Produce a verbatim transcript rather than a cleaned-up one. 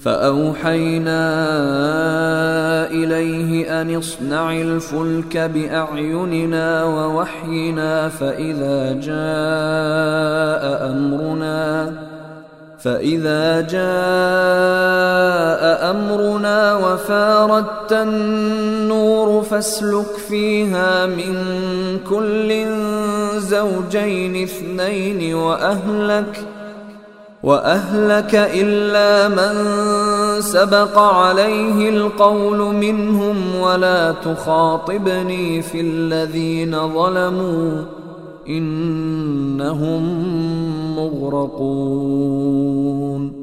فأوحينا إليه أن اصنع الفلك بأعيننا ووحينا فإذا جاء أمرنا فإذا جاء أمرنا وفاردت النور فاسلك فيها من كل زوجين اثنين وأهلك وأهلك إلا من سبق عليه القول منهم ولا تخاطبني في الذين ظلموا إنهم مغرقون.